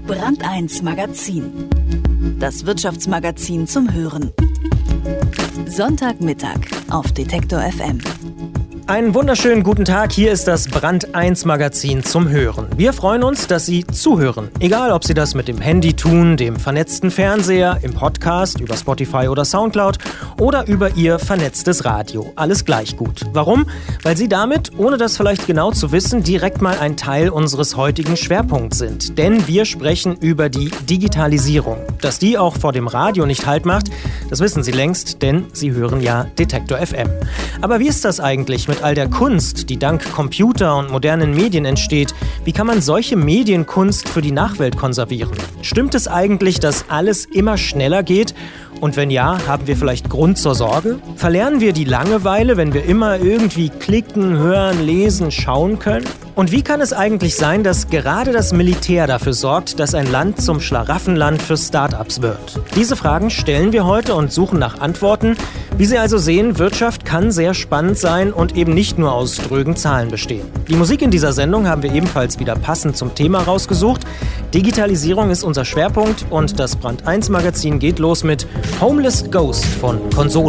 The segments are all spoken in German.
Brand 1 Magazin. Das Wirtschaftsmagazin zum Hören. Sonntagmittag auf Detektor FM. Einen wunderschönen guten Tag, hier ist das Brand 1 Magazin zum Hören. Wir freuen uns, dass Sie zuhören. Egal, ob Sie das mit dem Handy tun, dem vernetzten Fernseher, im Podcast, über Spotify oder Soundcloud oder über Ihr vernetztes Radio. Alles gleich gut. Warum? Weil Sie damit, ohne das vielleicht genau zu wissen, direkt mal ein Teil unseres heutigen Schwerpunkts sind. Denn wir sprechen über die Digitalisierung. Dass die auch vor dem Radio nicht Halt macht, das wissen Sie längst, denn Sie hören ja Detektor FM. Aber wie ist das eigentlich mit all der Kunst, die dank Computer und modernen Medien entsteht? Wie kann man solche Medienkunst für die Nachwelt konservieren? Stimmt es eigentlich, dass alles immer schneller geht? Und wenn ja, haben wir vielleicht Grund zur Sorge? Verlernen wir die Langeweile, wenn wir immer irgendwie klicken, hören, lesen, schauen können? Und wie kann es eigentlich sein, dass gerade das Militär dafür sorgt, dass ein Land zum Schlaraffenland für Start-ups wird? Diese Fragen stellen wir heute und suchen nach Antworten. Wie Sie also sehen, Wirtschaft kann sehr spannend sein und eben nicht nur aus drögen Zahlen bestehen. Die Musik in dieser Sendung haben wir ebenfalls wieder passend zum Thema rausgesucht. Digitalisierung ist unser Schwerpunkt und das Brand 1 Magazin geht los mit Homeless Ghost von Konsole.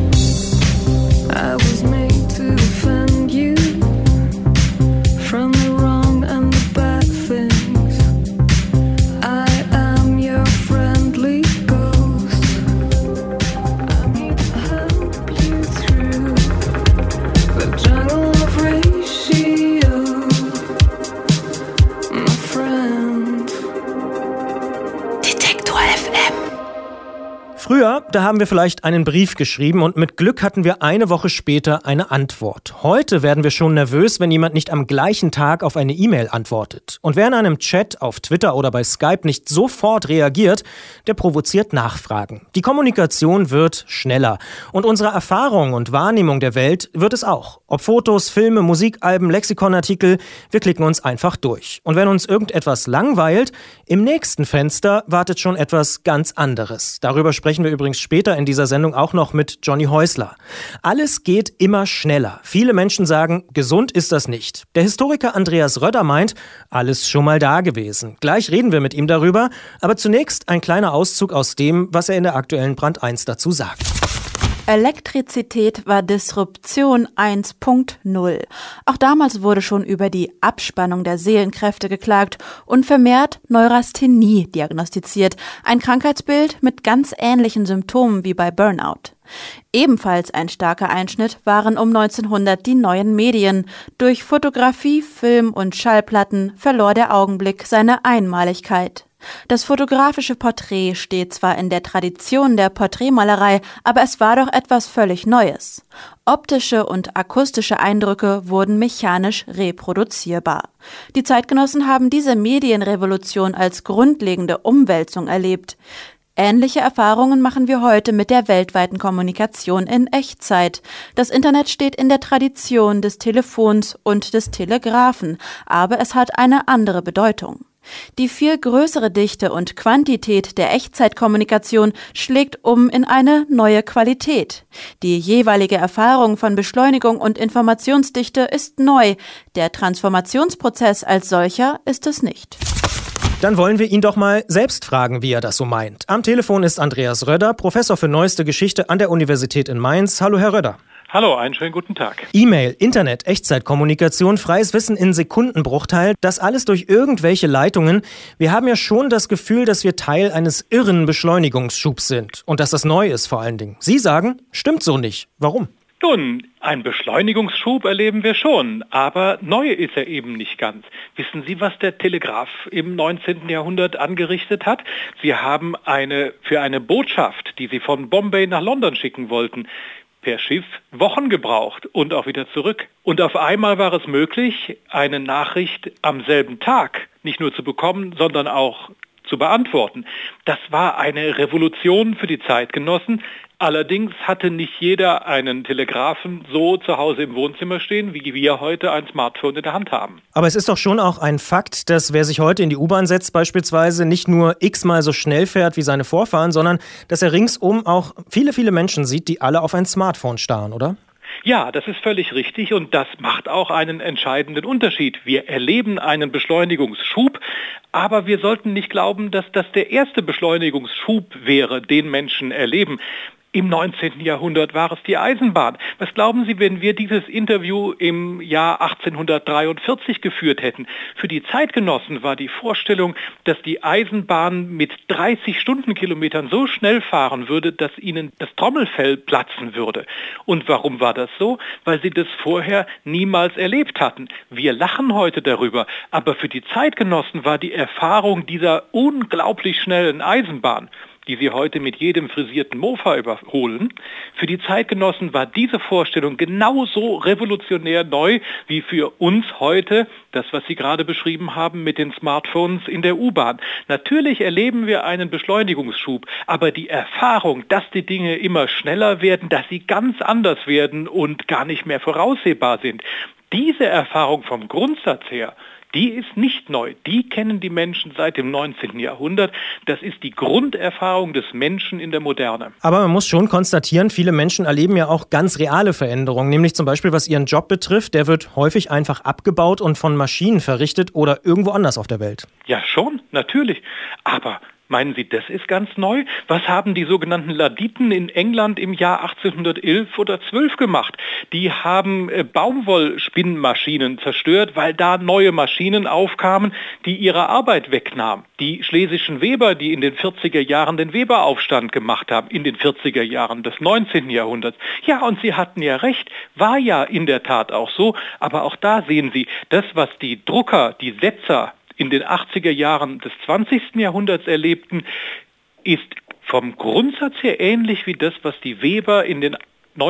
Früher, da haben wir vielleicht einen Brief geschrieben und mit Glück hatten wir eine Woche später eine Antwort. Heute werden wir schon nervös, wenn jemand nicht am gleichen Tag auf eine E-Mail antwortet. Und wer in einem Chat auf Twitter oder bei Skype nicht sofort reagiert, der provoziert Nachfragen. Die Kommunikation wird schneller und unsere Erfahrung und Wahrnehmung der Welt wird es auch. Ob Fotos, Filme, Musikalben, Lexikonartikel, wir klicken uns einfach durch. Und wenn uns irgendetwas langweilt, im nächsten Fenster wartet schon etwas ganz anderes. Darüber sprechen wir übrigens später in dieser Sendung auch noch mit Johnny Häusler. Alles geht immer schneller. Viele Menschen sagen, gesund ist das nicht. Der Historiker Andreas Rödder meint, alles schon mal da gewesen. Gleich reden wir mit ihm darüber, aber zunächst ein kleiner Auszug aus dem, was er in der aktuellen Brand 1 dazu sagt. Elektrizität war Disruption 1.0. Auch damals wurde schon über die Abspannung der Seelenkräfte geklagt und vermehrt Neurasthenie diagnostiziert, ein Krankheitsbild mit ganz ähnlichen Symptomen wie bei Burnout. Ebenfalls ein starker Einschnitt waren um 1900 die neuen Medien. Durch Fotografie, Film und Schallplatten verlor der Augenblick seine Einmaligkeit. Das fotografische Porträt steht zwar in der Tradition der Porträtmalerei, aber es war doch etwas völlig Neues. Optische und akustische Eindrücke wurden mechanisch reproduzierbar. Die Zeitgenossen haben diese Medienrevolution als grundlegende Umwälzung erlebt. Ähnliche Erfahrungen machen wir heute mit der weltweiten Kommunikation in Echtzeit. Das Internet steht in der Tradition des Telefons und des Telegraphen, aber es hat eine andere Bedeutung. Die viel größere Dichte und Quantität der Echtzeitkommunikation schlägt um in eine neue Qualität. Die jeweilige Erfahrung von Beschleunigung und Informationsdichte ist neu. Der Transformationsprozess als solcher ist es nicht. Dann wollen wir ihn doch mal selbst fragen, wie er das so meint. Am Telefon ist Andreas Rödder, Professor für Neueste Geschichte an der Universität in Mainz. Hallo, Herr Rödder. Hallo, einen schönen guten Tag. E-Mail, Internet, Echtzeitkommunikation, freies Wissen in Sekundenbruchteil, das alles durch irgendwelche Leitungen. Wir haben ja schon das Gefühl, dass wir Teil eines irren Beschleunigungsschubs sind und dass das neu ist vor allen Dingen. Sie sagen, stimmt so nicht. Warum? Nun, einen Beschleunigungsschub erleben wir schon, aber neu ist er eben nicht ganz. Wissen Sie, was der Telegraph im 19. Jahrhundert angerichtet hat? Sie haben für eine Botschaft, die Sie von Bombay nach London schicken wollten, per Schiff Wochen gebraucht und auch wieder zurück. Und auf einmal war es möglich, eine Nachricht am selben Tag nicht nur zu bekommen, sondern auch zu beantworten. Das war eine Revolution für die Zeitgenossen. Allerdings hatte nicht jeder einen Telegraphen so zu Hause im Wohnzimmer stehen, wie wir heute ein Smartphone in der Hand haben. Aber es ist doch schon auch ein Fakt, dass wer sich heute in die U-Bahn setzt beispielsweise, nicht nur x-mal so schnell fährt wie seine Vorfahren, sondern dass er ringsum auch viele, viele Menschen sieht, die alle auf ein Smartphone starren, oder? Ja, das ist völlig richtig und das macht auch einen entscheidenden Unterschied. Wir erleben einen Beschleunigungsschub, Aber wir sollten nicht glauben, dass das der erste Beschleunigungsschub wäre, den Menschen erleben. Im 19. Jahrhundert war es die Eisenbahn. Was glauben Sie, wenn wir dieses Interview im Jahr 1843 geführt hätten? Für die Zeitgenossen war die Vorstellung, dass die Eisenbahn mit 30 Stundenkilometern so schnell fahren würde, dass ihnen das Trommelfell platzen würde. Und warum war das so? Weil sie das vorher niemals erlebt hatten. Wir lachen heute darüber, aber für die Zeitgenossen war die Erfahrung dieser unglaublich schnellen Eisenbahn, die sie heute mit jedem frisierten Mofa überholen. Für die Zeitgenossen war diese Vorstellung genauso revolutionär neu wie für uns heute das, was Sie gerade beschrieben haben mit den Smartphones in der U-Bahn. Natürlich erleben wir einen Beschleunigungsschub, aber die Erfahrung, dass die Dinge immer schneller werden, dass sie ganz anders werden und gar nicht mehr voraussehbar sind, diese Erfahrung vom Grundsatz her, die ist nicht neu. Die kennen die Menschen seit dem 19. Jahrhundert. Das ist die Grunderfahrung des Menschen in der Moderne. Aber man muss schon konstatieren, viele Menschen erleben ja auch ganz reale Veränderungen. Nämlich zum Beispiel, was ihren Job betrifft. Der wird häufig einfach abgebaut und von Maschinen verrichtet oder irgendwo anders auf der Welt. Ja, schon, natürlich. Aber meinen Sie, das ist ganz neu? Was haben die sogenannten Laditen in England im Jahr 1811 oder 12 gemacht? Die haben Baumwollspinnmaschinen zerstört, weil da neue Maschinen aufkamen, die ihre Arbeit wegnahmen. Die schlesischen Weber, die in den 40er Jahren den Weberaufstand gemacht haben, in den 40er Jahren des 19. Jahrhunderts. Ja, und Sie hatten ja recht, war ja in der Tat auch so. Aber auch da sehen Sie, das, was die Drucker, die Setzer in den 80er Jahren des 20. Jahrhunderts erlebten, ist vom Grundsatz her ähnlich wie das, was die Weber in den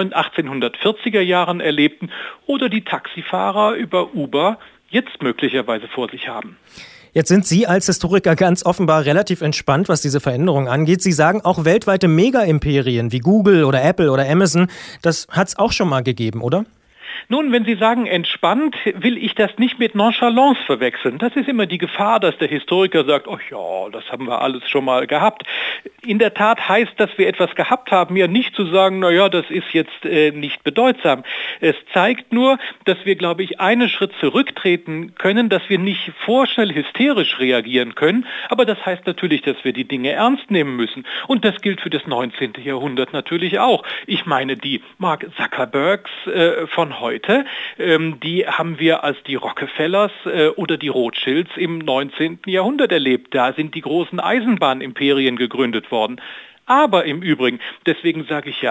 1840er Jahren erlebten oder die Taxifahrer über Uber jetzt möglicherweise vor sich haben. Jetzt sind Sie als Historiker ganz offenbar relativ entspannt, was diese Veränderung angeht. Sie sagen, auch weltweite Mega-Imperien wie Google oder Apple oder Amazon, das hat es auch schon mal gegeben, oder? Nun, wenn Sie sagen entspannt, will ich das nicht mit Nonchalance verwechseln. Das ist immer die Gefahr, dass der Historiker sagt, oh ja, das haben wir alles schon mal gehabt. In der Tat heißt, dass wir etwas gehabt haben, ja nicht zu sagen, naja, das ist jetzt nicht bedeutsam. Es zeigt nur, dass wir, glaube ich, einen Schritt zurücktreten können, dass wir nicht vorschnell hysterisch reagieren können. Aber das heißt natürlich, dass wir die Dinge ernst nehmen müssen. Und das gilt für das 19. Jahrhundert natürlich auch. Ich meine, die Mark Zuckerbergs von heute, die haben wir als die Rockefellers oder die Rothschilds im 19. Jahrhundert erlebt. Da sind die großen Eisenbahnimperien gegründet worden. Aber im Übrigen, deswegen sage ich ja,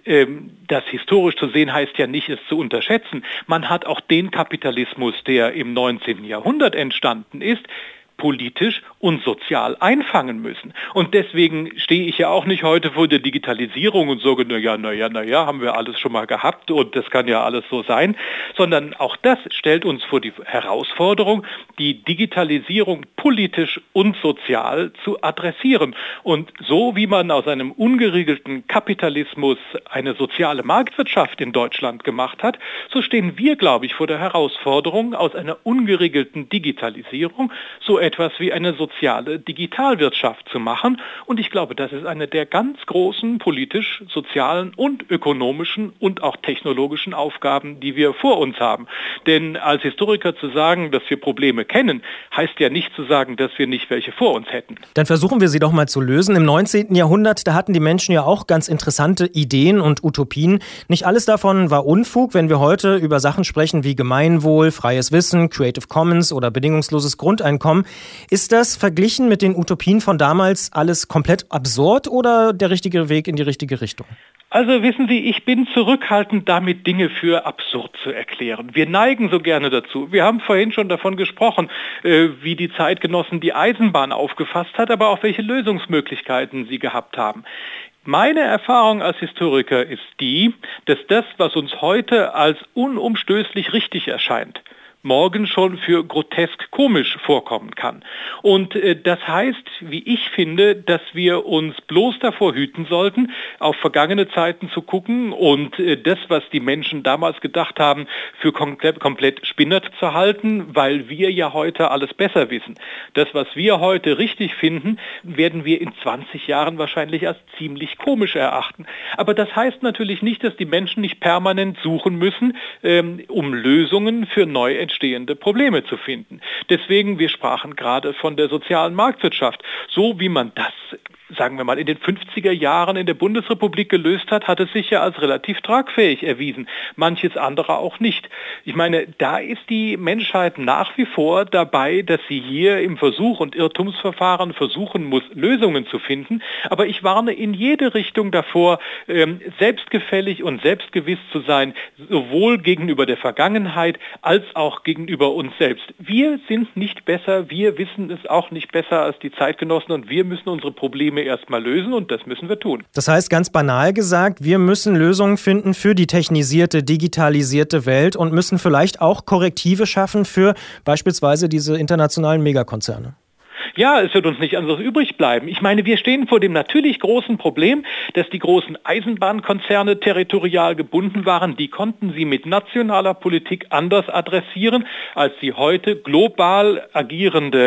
das historisch zu sehen heißt ja nicht, es zu unterschätzen. Man hat auch den Kapitalismus, der im 19. Jahrhundert entstanden ist, politisch und sozial einfangen müssen. Und deswegen stehe ich ja auch nicht heute vor der Digitalisierung und sage, naja, haben wir alles schon mal gehabt und das kann ja alles so sein, sondern auch das stellt uns vor die Herausforderung, die Digitalisierung politisch und sozial zu adressieren. Und so wie man aus einem ungeregelten Kapitalismus eine soziale Marktwirtschaft in Deutschland gemacht hat, so stehen wir, glaube ich, vor der Herausforderung, aus einer ungeregelten Digitalisierung so etwas wie eine soziale Digitalwirtschaft zu machen. Und ich glaube, das ist eine der ganz großen politisch, sozialen und ökonomischen und auch technologischen Aufgaben, die wir vor uns haben. Denn als Historiker zu sagen, dass wir Probleme kennen, heißt ja nicht zu sagen, dass wir nicht welche vor uns hätten. Dann versuchen wir sie doch mal zu lösen. Im 19. Jahrhundert, da hatten die Menschen ja auch ganz interessante Ideen und Utopien. Nicht alles davon war Unfug, wenn wir heute über Sachen sprechen wie Gemeinwohl, freies Wissen, Creative Commons oder bedingungsloses Grundeinkommen. Ist das verglichen mit den Utopien von damals alles komplett absurd oder der richtige Weg in die richtige Richtung? Also wissen Sie, ich bin zurückhaltend damit, Dinge für absurd zu erklären. Wir neigen so gerne dazu. Wir haben vorhin schon davon gesprochen, wie die Zeitgenossen die Eisenbahn aufgefasst hat, aber auch welche Lösungsmöglichkeiten sie gehabt haben. Meine Erfahrung als Historiker ist die, dass das, was uns heute als unumstößlich richtig erscheint, morgen schon für grotesk komisch vorkommen kann. Und das heißt, wie ich finde, dass wir uns bloß davor hüten sollten, auf vergangene Zeiten zu gucken und das, was die Menschen damals gedacht haben, für komplett spinnert zu halten, weil wir ja heute alles besser wissen. Das, was wir heute richtig finden, werden wir in 20 Jahren wahrscheinlich als ziemlich komisch erachten. Aber das heißt natürlich nicht, dass die Menschen nicht permanent suchen müssen, um Lösungen für neu entstehende entstehende Probleme zu finden. Deswegen, wir sprachen gerade von der sozialen Marktwirtschaft. So wie man das, sagen wir mal, in den 50er Jahren in der Bundesrepublik gelöst hat es sich ja als relativ tragfähig erwiesen. Manches andere auch nicht. Ich meine, da ist die Menschheit nach wie vor dabei, dass sie hier im Versuch- und Irrtumsverfahren versuchen muss, Lösungen zu finden. Aber ich warne in jede Richtung davor, selbstgefällig und selbstgewiss zu sein, sowohl gegenüber der Vergangenheit als auch gegenüber uns selbst. Wir sind nicht besser, wir wissen es auch nicht besser als die Zeitgenossen und wir müssen unsere Probleme erstmal lösen und das müssen wir tun. Das heißt, ganz banal gesagt, wir müssen Lösungen finden für die technisierte, digitalisierte Welt und müssen vielleicht auch Korrektive schaffen für beispielsweise diese internationalen Megakonzerne. Ja, es wird uns nicht anderes übrig bleiben. Ich meine, wir stehen vor dem natürlich großen Problem, dass die großen Eisenbahnkonzerne territorial gebunden waren. Die konnten sie mit nationaler Politik anders adressieren, als sie heute global agierende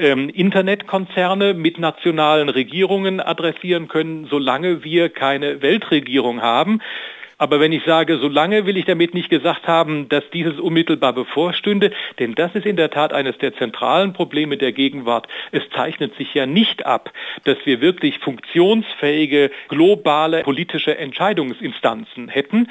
Internetkonzerne mit nationalen Regierungen adressieren können, solange wir keine Weltregierung haben. Aber wenn ich sage, solange will ich damit nicht gesagt haben, dass dieses unmittelbar bevorstünde, denn das ist in der Tat eines der zentralen Probleme der Gegenwart. Es zeichnet sich ja nicht ab, dass wir wirklich funktionsfähige, globale politische Entscheidungsinstanzen hätten.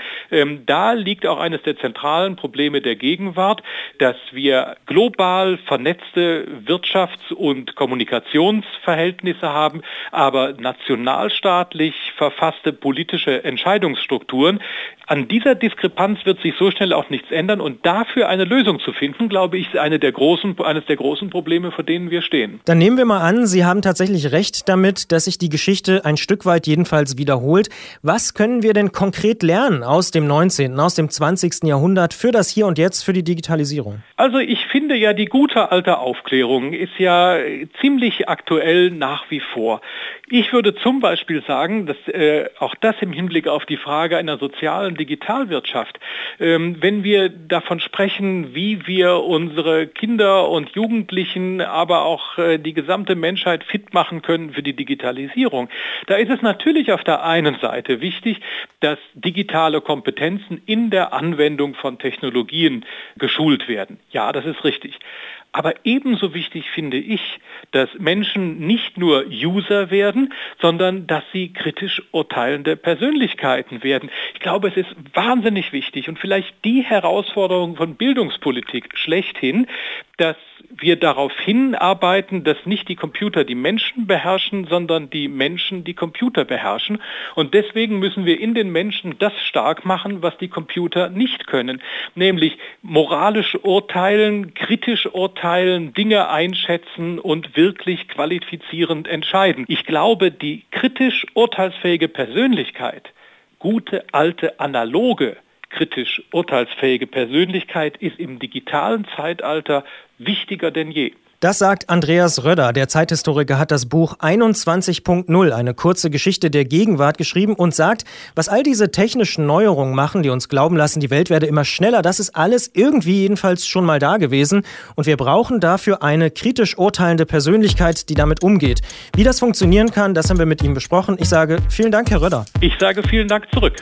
Da liegt auch eines der zentralen Probleme der Gegenwart, dass wir global vernetzte Wirtschafts- und Kommunikationsverhältnisse haben, aber nationalstaatlich verfasste politische Entscheidungsstrukturen. An dieser Diskrepanz wird sich so schnell auch nichts ändern und dafür eine Lösung zu finden, glaube ich, ist eines der großen Probleme, vor denen wir stehen. Dann nehmen wir mal an, Sie haben tatsächlich recht damit, dass sich die Geschichte ein Stück weit jedenfalls wiederholt. Was können wir denn konkret lernen aus dem 19., aus dem 20. Jahrhundert für das Hier und Jetzt, für die Digitalisierung? Also ich finde ja, die gute alte Aufklärung ist ja ziemlich aktuell nach wie vor. Ich würde zum Beispiel sagen, dass auch das im Hinblick auf die Frage einer sozialen Digitalwirtschaft, wenn wir davon sprechen, wie wir unsere Kinder und Jugendlichen, aber auch die gesamte Menschheit fit machen können für die Digitalisierung, da ist es natürlich auf der einen Seite wichtig, dass digitale Kompetenzen in der Anwendung von Technologien geschult werden. Ja, das ist richtig. Aber ebenso wichtig finde ich, dass Menschen nicht nur User werden, sondern dass sie kritisch urteilende Persönlichkeiten werden. Ich glaube, es ist wahnsinnig wichtig und vielleicht die Herausforderung von Bildungspolitik schlechthin, dass wir darauf hinarbeiten, dass nicht die Computer die Menschen beherrschen, sondern die Menschen die Computer beherrschen. Und deswegen müssen wir in den Menschen das stark machen, was die Computer nicht können, nämlich moralisch urteilen, kritisch urteilen, Dinge einschätzen und wirklich qualifizierend entscheiden. Ich glaube, die kritisch urteilsfähige Persönlichkeit, gute, alte, analoge, kritisch urteilsfähige Persönlichkeit ist im digitalen Zeitalter wichtiger denn je. Das sagt Andreas Rödder. Der Zeithistoriker hat das Buch 21.0, eine kurze Geschichte der Gegenwart, geschrieben und sagt, was all diese technischen Neuerungen machen, die uns glauben lassen, die Welt werde immer schneller, das ist alles irgendwie jedenfalls schon mal da gewesen. Und wir brauchen dafür eine kritisch urteilende Persönlichkeit, die damit umgeht. Wie das funktionieren kann, das haben wir mit ihm besprochen. Ich sage vielen Dank, Herr Rödder. Ich sage vielen Dank zurück.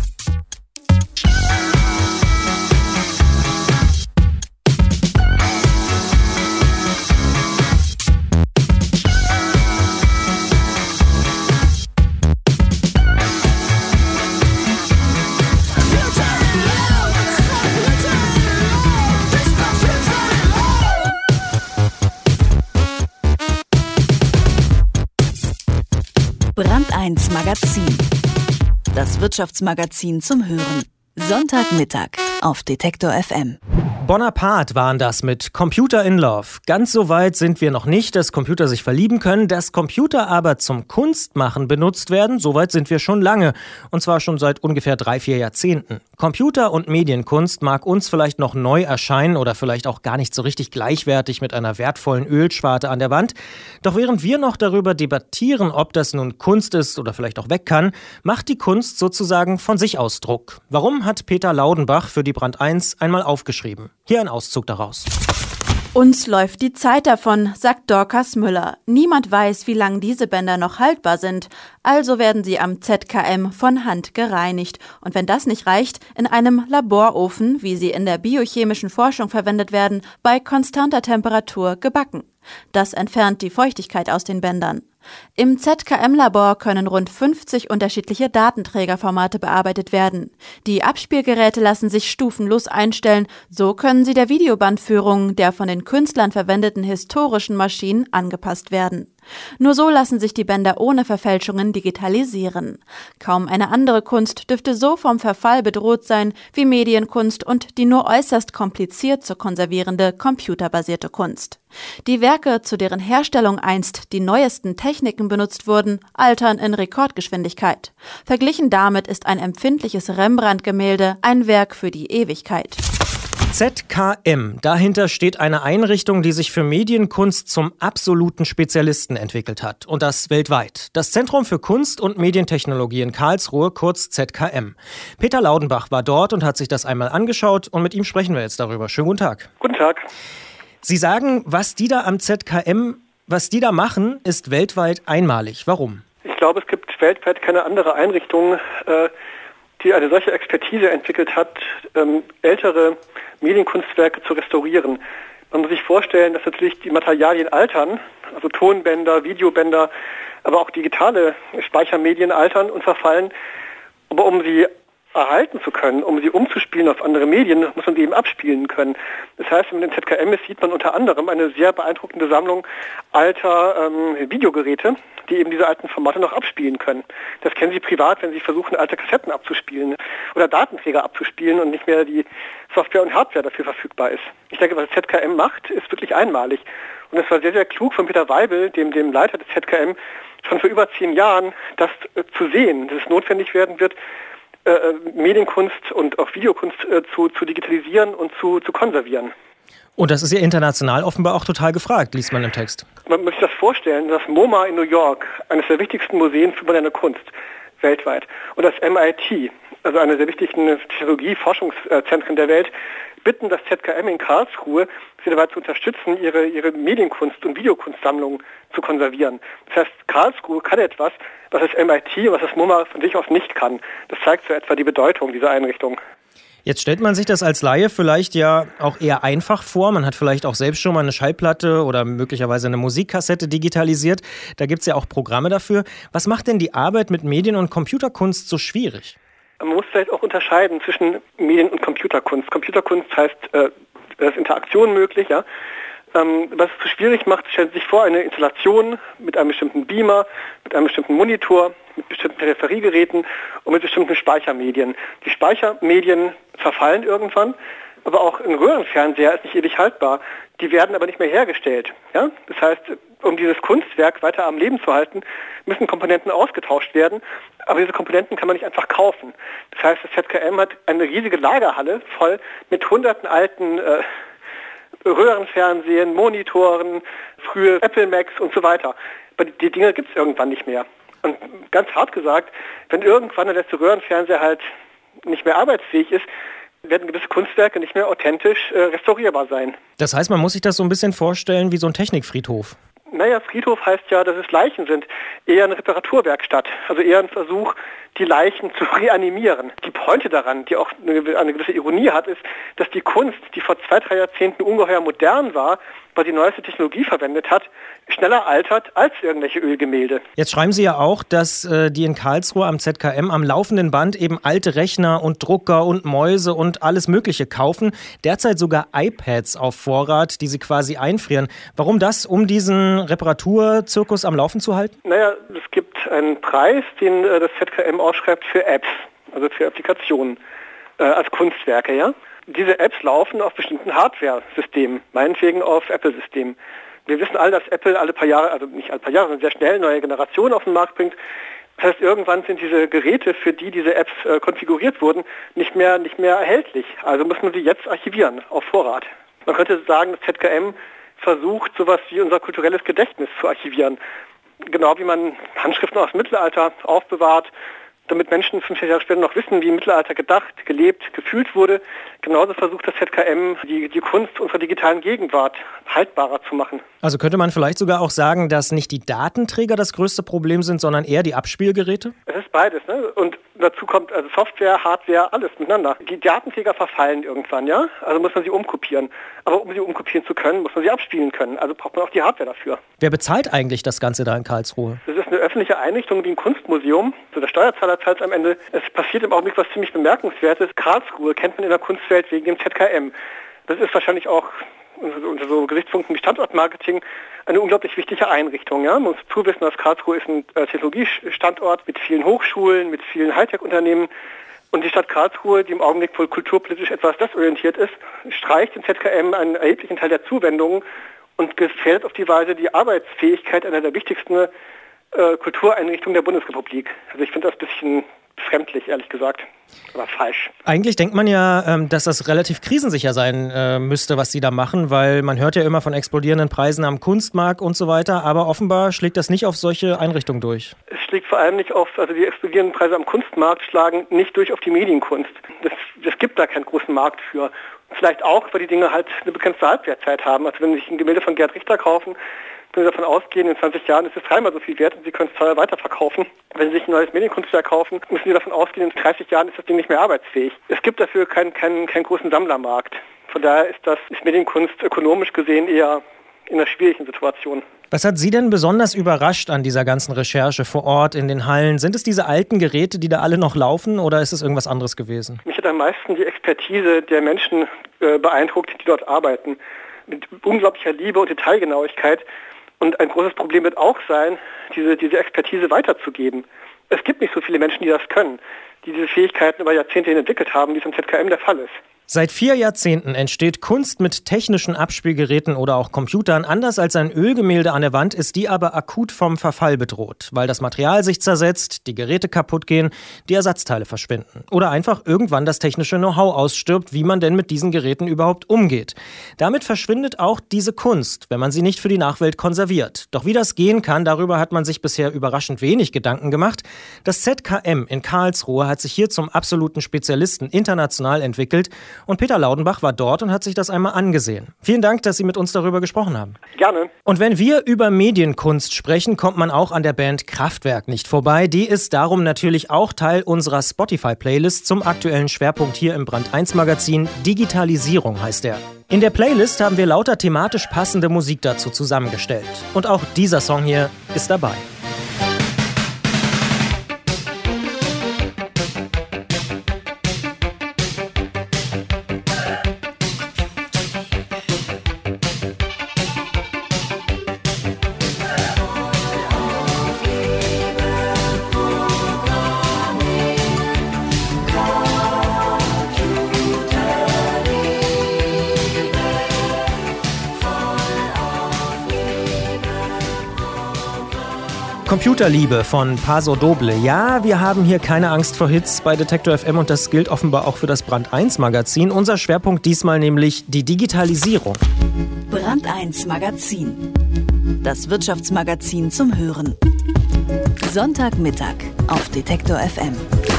Brand 1 Magazin. Das Wirtschaftsmagazin zum Hören. Sonntagmittag auf Detektor FM. Bonaparte waren das mit Computer in Love. Ganz so weit sind wir noch nicht, dass Computer sich verlieben können, dass Computer aber zum Kunstmachen benutzt werden, so weit sind wir schon lange. Und zwar schon seit ungefähr 3-4 Jahrzehnten. Computer- und Medienkunst mag uns vielleicht noch neu erscheinen oder vielleicht auch gar nicht so richtig gleichwertig mit einer wertvollen Ölschwarte an der Wand. Doch während wir noch darüber debattieren, ob das nun Kunst ist oder vielleicht auch weg kann, macht die Kunst sozusagen von sich aus Druck. Warum, hat Peter Laudenbach für die Brand 1 einmal aufgeschrieben. Hier ein Auszug daraus. Uns läuft die Zeit davon, sagt Dorcas Müller. Niemand weiß, wie lange diese Bänder noch haltbar sind. Also werden sie am ZKM von Hand gereinigt. Und wenn das nicht reicht, in einem Laborofen, wie sie in der biochemischen Forschung verwendet werden, bei konstanter Temperatur gebacken. Das entfernt die Feuchtigkeit aus den Bändern. Im ZKM-Labor können rund 50 unterschiedliche Datenträgerformate bearbeitet werden. Die Abspielgeräte lassen sich stufenlos einstellen, so können sie der Videobandführung der von den Künstlern verwendeten historischen Maschinen angepasst werden. Nur so lassen sich die Bänder ohne Verfälschungen digitalisieren. Kaum eine andere Kunst dürfte so vom Verfall bedroht sein wie Medienkunst und die nur äußerst kompliziert zu konservierende computerbasierte Kunst. Die Werke, zu deren Herstellung einst die neuesten Techniken benutzt wurden, altern in Rekordgeschwindigkeit. Verglichen damit ist ein empfindliches Rembrandt-Gemälde ein Werk für die Ewigkeit. ZKM, dahinter steht eine Einrichtung, die sich für Medienkunst zum absoluten Spezialisten entwickelt hat. Und das weltweit. Das Zentrum für Kunst- und Medientechnologie in Karlsruhe, kurz ZKM. Peter Laudenbach war dort und hat sich das einmal angeschaut und mit ihm sprechen wir jetzt darüber. Schönen guten Tag. Guten Tag. Sie sagen, was die da am ZKM, was die da machen, ist weltweit einmalig. Warum? Ich glaube, es gibt weltweit keine andere Einrichtung, die eine solche Expertise entwickelt hat, ältere Medienkunstwerke zu restaurieren. Man muss sich vorstellen, dass natürlich die Materialien altern, also Tonbänder, Videobänder, aber auch digitale Speichermedien altern und verfallen. Aber um sie erhalten zu können, um sie umzuspielen auf andere Medien, muss man sie eben abspielen können. Das heißt, wenn man den ZKM ist, sieht man unter anderem eine sehr beeindruckende Sammlung alter Videogeräte, die eben diese alten Formate noch abspielen können. Das kennen Sie privat, wenn Sie versuchen, alte Kassetten abzuspielen oder Datenträger abzuspielen und nicht mehr die Software und Hardware dafür verfügbar ist. Ich denke, was das ZKM macht, ist wirklich einmalig. Und es war sehr, sehr klug von Peter Weibel, dem Leiter des ZKM, schon vor über 10 Jahren, das zu sehen, dass es notwendig werden wird, Medienkunst und auch Videokunst zu digitalisieren und zu konservieren. Und das ist ja international offenbar auch total gefragt, liest man im Text. Man muss sich das vorstellen, das MoMA in New York, eines der wichtigsten Museen für moderne Kunst weltweit, und das MIT, also eine der wichtigsten Technologie-Forschungszentren der Welt, bitten das ZKM in Karlsruhe, sie dabei zu unterstützen, ihre Medienkunst- und Videokunstsammlungen zu konservieren. Das heißt, Karlsruhe kann etwas, was das MIT, was das MoMA von sich aus nicht kann. Das zeigt so etwa die Bedeutung dieser Einrichtung. Jetzt stellt man sich das als Laie vielleicht ja auch eher einfach vor. Man hat vielleicht auch selbst schon mal eine Schallplatte oder möglicherweise eine Musikkassette digitalisiert. Da gibt es ja auch Programme dafür. Was macht denn die Arbeit mit Medien- und Computerkunst so schwierig? Man muss vielleicht auch unterscheiden zwischen Medien- und Computerkunst. Computerkunst heißt, da ist Interaktion möglich, ja. Was es so schwierig macht, stellt sich vor, eine Installation mit einem bestimmten Beamer, mit einem bestimmten Monitor, mit bestimmten Peripheriegeräten und mit bestimmten Speichermedien. Die Speichermedien verfallen irgendwann, aber auch ein Röhrenfernseher ist nicht ewig haltbar. Die werden aber nicht mehr hergestellt. Ja? Das heißt, um dieses Kunstwerk weiter am Leben zu halten, müssen Komponenten ausgetauscht werden, aber diese Komponenten kann man nicht einfach kaufen. Das heißt, das ZKM hat eine riesige Lagerhalle voll mit hunderten alten Röhrenfernsehen, Monitoren, frühe Apple Macs und so weiter. Aber die Dinge gibt es irgendwann nicht mehr. Und ganz hart gesagt, wenn irgendwann der letzte Röhrenfernseher halt nicht mehr arbeitsfähig ist, werden gewisse Kunstwerke nicht mehr authentisch restaurierbar sein. Das heißt, man muss sich das so ein bisschen vorstellen wie so ein Technikfriedhof. Naja, Friedhof heißt ja, dass es Leichen sind. Eher eine Reparaturwerkstatt. Also eher ein Versuch, die Leichen zu reanimieren. Die Pointe daran, die auch eine gewisse Ironie hat, ist, dass die Kunst, die vor 2-3 Jahrzehnten ungeheuer modern war, weil die neueste Technologie verwendet hat, schneller altert als irgendwelche Ölgemälde. Jetzt schreiben Sie ja auch, dass die in Karlsruhe am ZKM am laufenden Band eben alte Rechner und Drucker und Mäuse und alles Mögliche kaufen. Derzeit sogar iPads auf Vorrat, die sie quasi einfrieren. Warum das? Um diesen Reparaturzirkus am Laufen zu halten? Naja, es gibt einen Preis, den das ZKM ausschreibt für Apps, also für Applikationen als Kunstwerke, ja. Diese Apps laufen auf bestimmten Hardware-Systemen, meinetwegen auf Apple-Systemen. Wir wissen alle, dass Apple alle paar Jahre, also nicht alle paar Jahre, sondern sehr schnell neue Generationen auf den Markt bringt. Das heißt, irgendwann sind diese Geräte, für die diese Apps konfiguriert wurden, nicht mehr erhältlich. Also müssen wir die jetzt archivieren, auf Vorrat. Man könnte sagen, das ZKM versucht, sowas wie unser kulturelles Gedächtnis zu archivieren. Genau wie man Handschriften aus dem Mittelalter aufbewahrt, damit Menschen 50 Jahre später noch wissen, wie im Mittelalter gedacht, gelebt, gefühlt wurde. Genauso versucht das ZKM, die Kunst unserer digitalen Gegenwart haltbarer zu machen. Also könnte man vielleicht sogar auch sagen, dass nicht die Datenträger das größte Problem sind, sondern eher die Abspielgeräte? Es ist beides, ne? Und dazu kommt also Software, Hardware, alles miteinander. Die Datenträger verfallen irgendwann, ja? Also muss man sie umkopieren. Aber um sie umkopieren zu können, muss man sie abspielen können. Also braucht man auch die Hardware dafür. Wer bezahlt eigentlich das Ganze da in Karlsruhe? Das ist eine öffentliche Einrichtung wie ein Kunstmuseum. So der Steuerzahler zahlt am Ende. Es passiert im Augenblick was ziemlich Bemerkenswertes. Karlsruhe kennt man in der Kunstwelt wegen dem ZKM. Das ist wahrscheinlich auch unter so Gesichtspunkten wie Standortmarketing eine unglaublich wichtige Einrichtung. Ja? Man muss zuwissen, dass Karlsruhe ist ein Technologiestandort mit vielen Hochschulen, mit vielen Hightech-Unternehmen. Und die Stadt Karlsruhe, die im Augenblick wohl kulturpolitisch etwas desorientiert ist, streicht dem ZKM einen erheblichen Teil der Zuwendungen und gefährdet auf die Weise die Arbeitsfähigkeit einer der wichtigsten Kultureinrichtungen der Bundesrepublik. Also ich finde das ein bisschen befremdlich, ehrlich gesagt. Aber falsch. Eigentlich denkt man ja, dass das relativ krisensicher sein müsste, was sie da machen, weil man hört ja immer von explodierenden Preisen am Kunstmarkt und so weiter, aber offenbar schlägt das nicht auf solche Einrichtungen durch. Es schlägt vor allem nicht auf, also die explodierenden Preise am Kunstmarkt schlagen nicht durch auf die Medienkunst. Das gibt da keinen großen Markt für. Vielleicht auch, weil die Dinge halt eine begrenzte Halbwertzeit haben. Also wenn Sie sich ein Gemälde von Gerd Richter kaufen, können Sie davon ausgehen, in 20 Jahren ist es 3-mal so viel wert und Sie können es teuer weiterverkaufen. Wenn Sie sich ein neues Medienkunstwerk kaufen, müssen Sie davon ausgehen, in 30 Jahren ist das Ding nicht mehr arbeitsfähig. Es gibt dafür keinen großen Sammlermarkt. Von daher ist Medienkunst ökonomisch gesehen eher in einer schwierigen Situation. Was hat Sie denn besonders überrascht an dieser ganzen Recherche vor Ort in den Hallen? Sind es diese alten Geräte, die da alle noch laufen, oder ist es irgendwas anderes gewesen? Mich hat am meisten die Expertise der Menschen beeindruckt, die dort arbeiten. Mit unglaublicher Liebe und Detailgenauigkeit. Und ein großes Problem wird auch sein, diese Expertise weiterzugeben. Es gibt nicht so viele Menschen, die das können, die diese Fähigkeiten über Jahrzehnte hin entwickelt haben, wie es im ZKM der Fall ist. Seit 4 Jahrzehnten entsteht Kunst mit technischen Abspielgeräten oder auch Computern. Anders als ein Ölgemälde an der Wand ist die aber akut vom Verfall bedroht, weil das Material sich zersetzt, die Geräte kaputt gehen, die Ersatzteile verschwinden. Oder einfach irgendwann das technische Know-how ausstirbt, wie man denn mit diesen Geräten überhaupt umgeht. Damit verschwindet auch diese Kunst, wenn man sie nicht für die Nachwelt konserviert. Doch wie das gehen kann, darüber hat man sich bisher überraschend wenig Gedanken gemacht. Das ZKM in Karlsruhe hat sich hier zum absoluten Spezialisten international entwickelt. Und Peter Laudenbach war dort und hat sich das einmal angesehen. Vielen Dank, dass Sie mit uns darüber gesprochen haben. Gerne. Und wenn wir über Medienkunst sprechen, kommt man auch an der Band Kraftwerk nicht vorbei. Die ist darum natürlich auch Teil unserer Spotify-Playlist zum aktuellen Schwerpunkt hier im Brand 1 Magazin. Digitalisierung heißt er. In der Playlist haben wir lauter thematisch passende Musik dazu zusammengestellt. Und auch dieser Song hier ist dabei. Computerliebe von Paso Doble. Ja, wir haben hier keine Angst vor Hits bei Detektor FM und das gilt offenbar auch für das Brand 1 Magazin. Unser Schwerpunkt diesmal nämlich die Digitalisierung. Brand 1 Magazin. Das Wirtschaftsmagazin zum Hören. Sonntagmittag auf Detektor FM.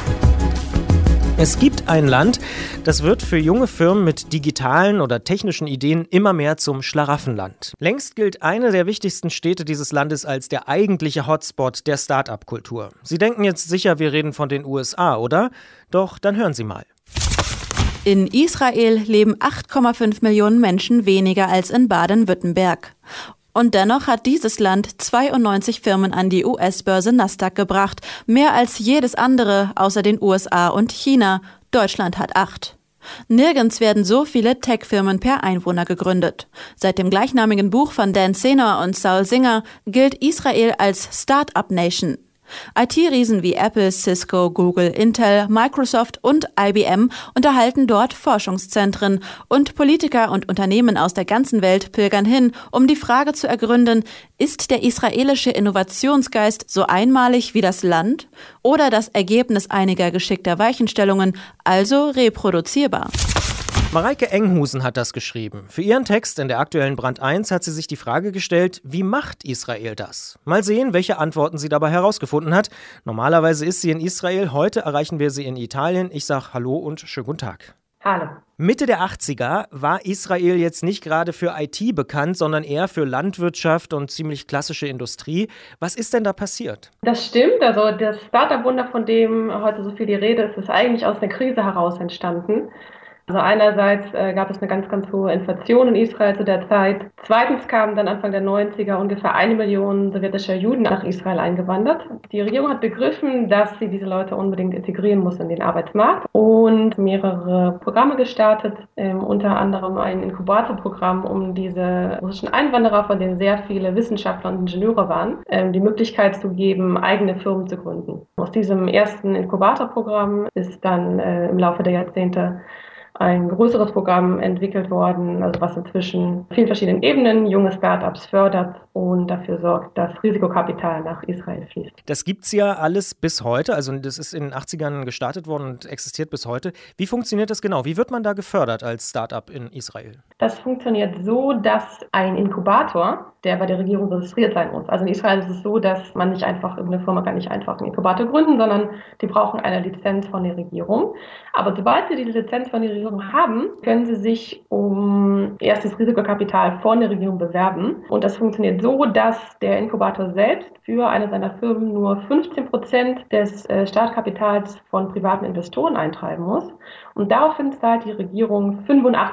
Es gibt ein Land, das wird für junge Firmen mit digitalen oder technischen Ideen immer mehr zum Schlaraffenland. Längst gilt eine der wichtigsten Städte dieses Landes als der eigentliche Hotspot der Start-up-Kultur. Sie denken jetzt sicher, wir reden von den USA, oder? Doch, dann hören Sie mal. In Israel leben 8,5 Millionen Menschen weniger als in Baden-Württemberg. Und dennoch hat dieses Land 92 Firmen an die US-Börse Nasdaq gebracht, mehr als jedes andere außer den USA und China. Deutschland hat 8. Nirgends werden so viele Tech-Firmen per Einwohner gegründet. Seit dem gleichnamigen Buch von Dan Senor und Saul Singer gilt Israel als Start-up-Nation. IT-Riesen wie Apple, Cisco, Google, Intel, Microsoft und IBM unterhalten dort Forschungszentren und Politiker und Unternehmen aus der ganzen Welt pilgern hin, um die Frage zu ergründen, ist der israelische Innovationsgeist so einmalig wie das Land oder das Ergebnis einiger geschickter Weichenstellungen, also reproduzierbar? Mareike Enghusen hat das geschrieben. Für ihren Text in der aktuellen Brand 1 hat sie sich die Frage gestellt, wie macht Israel das? Mal sehen, welche Antworten sie dabei herausgefunden hat. Normalerweise ist sie in Israel, heute erreichen wir sie in Italien. Ich sage Hallo und schönen guten Tag. Hallo. Mitte der 80er war Israel jetzt nicht gerade für IT bekannt, sondern eher für Landwirtschaft und ziemlich klassische Industrie. Was ist denn da passiert? Das stimmt. Also das Startup-Wunder, von dem heute so viel die Rede ist, ist eigentlich aus einer Krise heraus entstanden. Also einerseits gab es eine ganz, ganz hohe Inflation in Israel zu der Zeit. Zweitens kamen dann Anfang der 90er ungefähr 1 Million sowjetischer Juden nach Israel eingewandert. Die Regierung hat begriffen, dass sie diese Leute unbedingt integrieren muss in den Arbeitsmarkt und mehrere Programme gestartet, unter anderem ein Inkubatorprogramm, um diese russischen Einwanderer, von denen sehr viele Wissenschaftler und Ingenieure waren, die Möglichkeit zu geben, eigene Firmen zu gründen. Aus diesem ersten Inkubatorprogramm ist dann im Laufe der Jahrzehnte ein größeres Programm entwickelt worden, also was inzwischen vielen verschiedenen Ebenen junge Startups fördert und dafür sorgt, dass Risikokapital nach Israel fließt. Das gibt's ja alles bis heute, also das ist in den 80ern gestartet worden und existiert bis heute. Wie funktioniert das genau? Wie wird man da gefördert als Startup in Israel? Das funktioniert so, dass ein Inkubator, der bei der Regierung registriert sein muss. Also in Israel ist es so, dass man nicht einfach, irgendeine Firma kann nicht einfach einen Inkubator gründen, sondern die brauchen eine Lizenz von der Regierung. Aber sobald sie diese Lizenz von der Regierung haben, können sie sich um erstes Risikokapital von der Regierung bewerben. Und das funktioniert so, dass der Inkubator selbst für eine seiner Firmen nur 15% des Startkapitals von privaten Investoren eintreiben muss. Und daraufhin zahlt die Regierung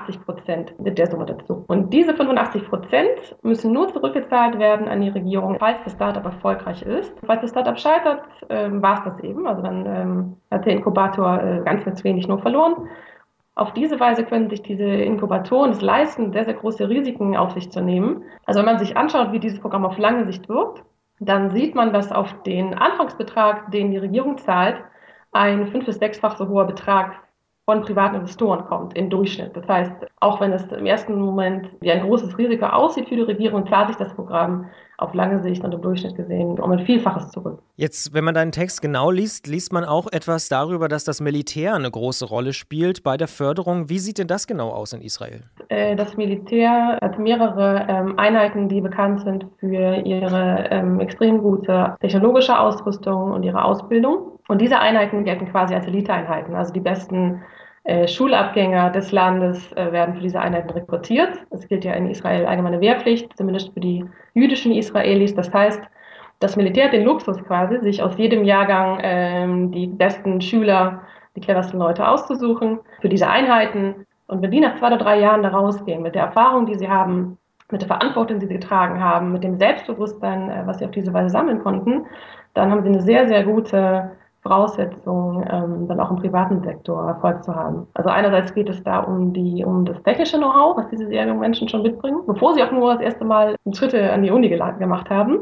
85% der Summe dazu. Und diese 85% müssen nur zurückgezahlt werden an die Regierung, falls das Startup erfolgreich ist. Falls das Startup scheitert, war es das eben. Also dann hat der Inkubator ganz wenig nur verloren. Auf diese Weise können sich diese Inkubatoren es leisten, sehr, sehr große Risiken auf sich zu nehmen. Also wenn man sich anschaut, wie dieses Programm auf lange Sicht wirkt, dann sieht man, dass auf den Anfangsbetrag, den die Regierung zahlt, ein 5- bis 6-fach so hoher Betrag von privaten Investoren kommt im Durchschnitt. Das heißt, auch wenn es im ersten Moment wie ein großes Risiko aussieht für die Regierung, zahlt sich das Programm auf lange Sicht und im Durchschnitt gesehen um ein Vielfaches zurück. Jetzt, wenn man deinen Text genau liest, liest man auch etwas darüber, dass das Militär eine große Rolle spielt bei der Förderung. Wie sieht denn das genau aus in Israel? Das Militär hat mehrere Einheiten, die bekannt sind für ihre extrem gute technologische Ausrüstung und ihre Ausbildung. Und diese Einheiten gelten quasi als Eliteeinheiten. Also die besten Schulabgänger des Landes werden für diese Einheiten rekrutiert. Es gilt ja in Israel allgemeine Wehrpflicht, zumindest für die jüdischen Israelis. Das heißt, das Militär hat den Luxus quasi, sich aus jedem Jahrgang die besten Schüler, die cleversten Leute auszusuchen für diese Einheiten. Und wenn die nach 2 oder 3 Jahren da rausgehen, mit der Erfahrung, die sie haben, mit der Verantwortung, die sie getragen haben, mit dem Selbstbewusstsein, was sie auf diese Weise sammeln konnten, dann haben sie eine sehr, sehr gute Voraussetzung, dann auch im privaten Sektor Erfolg zu haben. Also einerseits geht es da um das technische Know-how, was diese sehr jungen Menschen schon mitbringen, bevor sie auch nur das erste Mal Schritte an die Uni gemacht haben.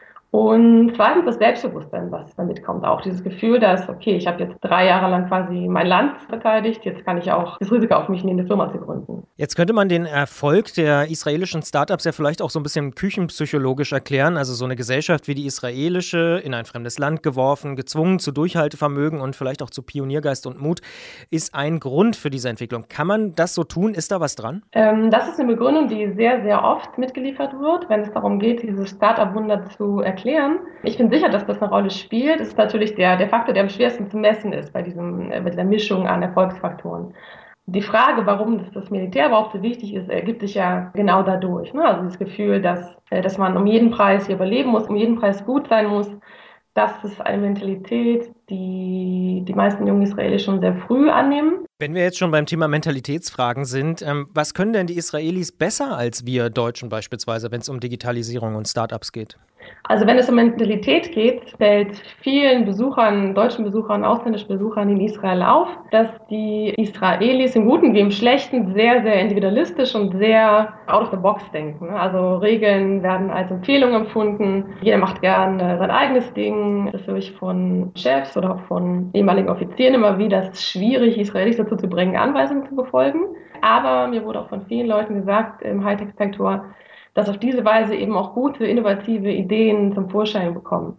Und zweitens das Selbstbewusstsein, was damit kommt. Auch dieses Gefühl, dass, okay, ich habe jetzt 3 Jahre lang quasi mein Land verteidigt, jetzt kann ich auch das Risiko auf mich nehmen, eine Firma zu gründen. Jetzt könnte man den Erfolg der israelischen Startups ja vielleicht auch so ein bisschen küchenpsychologisch erklären. Also so eine Gesellschaft wie die israelische, in ein fremdes Land geworfen, gezwungen zu Durchhaltevermögen und vielleicht auch zu Pioniergeist und Mut, ist ein Grund für diese Entwicklung. Kann man das so tun? Ist da was dran? Das ist eine Begründung, die sehr, sehr oft mitgeliefert wird, wenn es darum geht, dieses Startup-Wunder zu erklären. Ich bin sicher, dass das eine Rolle spielt. Es ist natürlich der Faktor, der am schwersten zu messen ist bei dieser Mischung an Erfolgsfaktoren. Die Frage, warum das Militär überhaupt so wichtig ist, ergibt sich ja genau dadurch. Also das Gefühl, dass man um jeden Preis hier überleben muss, um jeden Preis gut sein muss. Das ist eine Mentalität, die meisten jungen Israelis schon sehr früh annehmen. Wenn wir jetzt schon beim Thema Mentalitätsfragen sind, was können denn die Israelis besser als wir Deutschen beispielsweise, wenn es um Digitalisierung und Startups geht? Also wenn es um Mentalität geht, fällt vielen Besuchern, deutschen Besuchern, ausländischen Besuchern in Israel auf, dass die Israelis im Guten wie im Schlechten sehr, sehr individualistisch und sehr out of the box denken. Also Regeln werden als Empfehlung empfunden. Jeder macht gern sein eigenes Ding. Das höre ich von Chefs oder auch von ehemaligen Offizieren immer wieder. Es ist schwierig, Israelis dazu zu bringen, Anweisungen zu befolgen. Aber mir wurde auch von vielen Leuten gesagt im Hightech-Sektor, dass auf diese Weise eben auch gute, innovative Ideen zum Vorschein bekommen.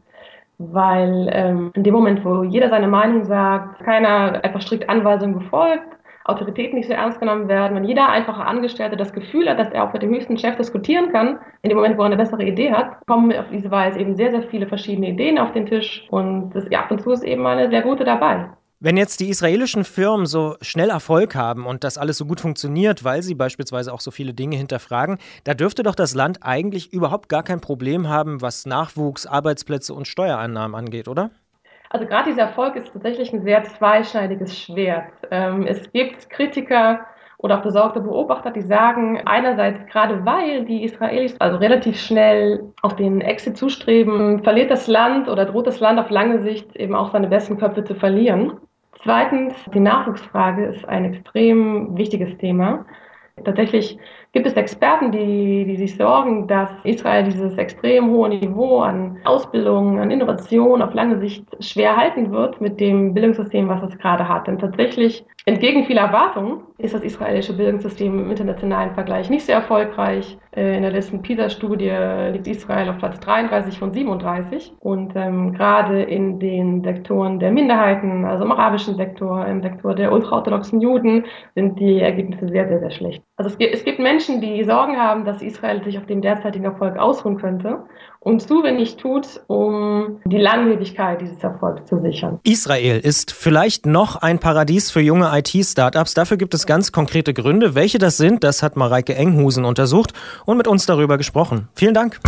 Weil in dem Moment, wo jeder seine Meinung sagt, keiner einfach strikt Anweisungen befolgt, Autoritäten nicht so ernst genommen werden, wenn jeder einfache Angestellte das Gefühl hat, dass er auch mit dem höchsten Chef diskutieren kann, in dem Moment, wo er eine bessere Idee hat, kommen auf diese Weise eben sehr, sehr viele verschiedene Ideen auf den Tisch und ab und zu ist eben eine sehr gute dabei. Wenn jetzt die israelischen Firmen so schnell Erfolg haben und das alles so gut funktioniert, weil sie beispielsweise auch so viele Dinge hinterfragen, da dürfte doch das Land eigentlich überhaupt gar kein Problem haben, was Nachwuchs, Arbeitsplätze und Steuereinnahmen angeht, oder? Also gerade dieser Erfolg ist tatsächlich ein sehr zweischneidiges Schwert. Es gibt Kritiker oder auch besorgte Beobachter, die sagen, einerseits gerade weil die Israelis also relativ schnell auf den Exit zustreben, verliert das Land oder droht das Land auf lange Sicht eben auch seine besten Köpfe zu verlieren. Zweitens, die Nachwuchsfrage ist ein extrem wichtiges Thema. Tatsächlich gibt es Experten, die sich sorgen, dass Israel dieses extrem hohe Niveau an Ausbildung, an Innovation auf lange Sicht schwer halten wird mit dem Bildungssystem, was es gerade hat. Denn tatsächlich, entgegen vieler Erwartungen, ist das israelische Bildungssystem im internationalen Vergleich nicht sehr erfolgreich. In der letzten PISA-Studie liegt Israel auf Platz 33 von 37. Und gerade in den Sektoren der Minderheiten, also im arabischen Sektor, im Sektor der ultraorthodoxen Juden, sind die Ergebnisse sehr, sehr, sehr schlecht. Also es gibt Menschen, die Sorgen haben, dass Israel sich auf dem derzeitigen Erfolg ausruhen könnte und zu wenig tut, um die Langlebigkeit dieses Erfolgs zu sichern. Israel ist vielleicht noch ein Paradies für junge IT-Startups. Dafür gibt es ganz konkrete Gründe. Welche das sind, das hat Mareike Enghusen untersucht und mit uns darüber gesprochen. Vielen Dank.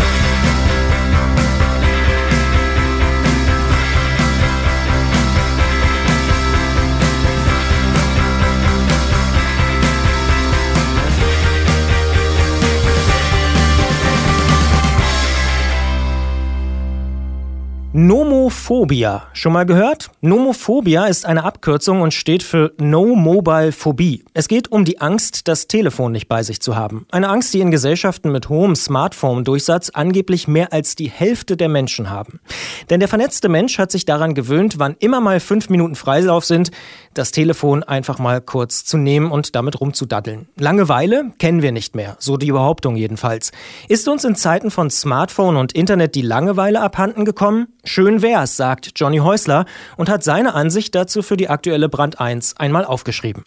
Nomophobia. Schon mal gehört? Nomophobia ist eine Abkürzung und steht für No Mobile Phobie. Es geht um die Angst, das Telefon nicht bei sich zu haben. Eine Angst, die in Gesellschaften mit hohem Smartphone-Durchsatz angeblich mehr als die Hälfte der Menschen haben. Denn der vernetzte Mensch hat sich daran gewöhnt, wann immer mal 5 Minuten Freilauf sind, das Telefon einfach mal kurz zu nehmen und damit rumzudaddeln. Langeweile kennen wir nicht mehr, so die Behauptung jedenfalls. Ist uns in Zeiten von Smartphone und Internet die Langeweile abhanden gekommen? Schön wär's, sagt Johnny Häusler und hat seine Ansicht dazu für die aktuelle Brand 1 einmal aufgeschrieben.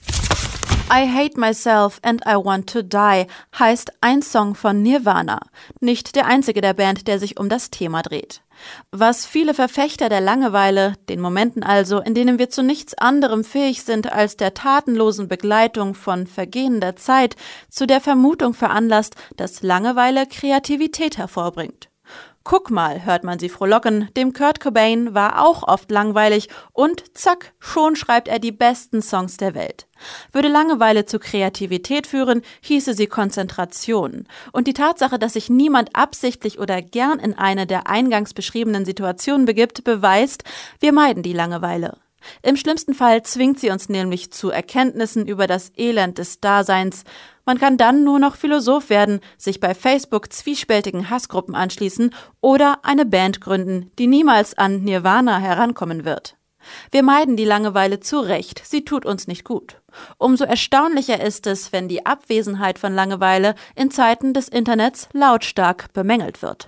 I Hate Myself and I Want to Die heißt ein Song von Nirvana. Nicht der einzige der Band, der sich um das Thema dreht. Was viele Verfechter der Langeweile, den Momenten also, in denen wir zu nichts anderem fähig sind als der tatenlosen Begleitung von vergehender Zeit, zu der Vermutung veranlasst, dass Langeweile Kreativität hervorbringt. Guck mal, hört man sie frohlocken, dem Kurt Cobain war auch oft langweilig und zack, schon schreibt er die besten Songs der Welt. Würde Langeweile zu Kreativität führen, hieße sie Konzentration. Und die Tatsache, dass sich niemand absichtlich oder gern in eine der eingangs beschriebenen Situationen begibt, beweist, wir meiden die Langeweile. Im schlimmsten Fall zwingt sie uns nämlich zu Erkenntnissen über das Elend des Daseins. Man kann dann nur noch Philosoph werden, sich bei Facebook zwiespältigen Hassgruppen anschließen oder eine Band gründen, die niemals an Nirvana herankommen wird. Wir meiden die Langeweile zu Recht, sie tut uns nicht gut. Umso erstaunlicher ist es, wenn die Abwesenheit von Langeweile in Zeiten des Internets lautstark bemängelt wird.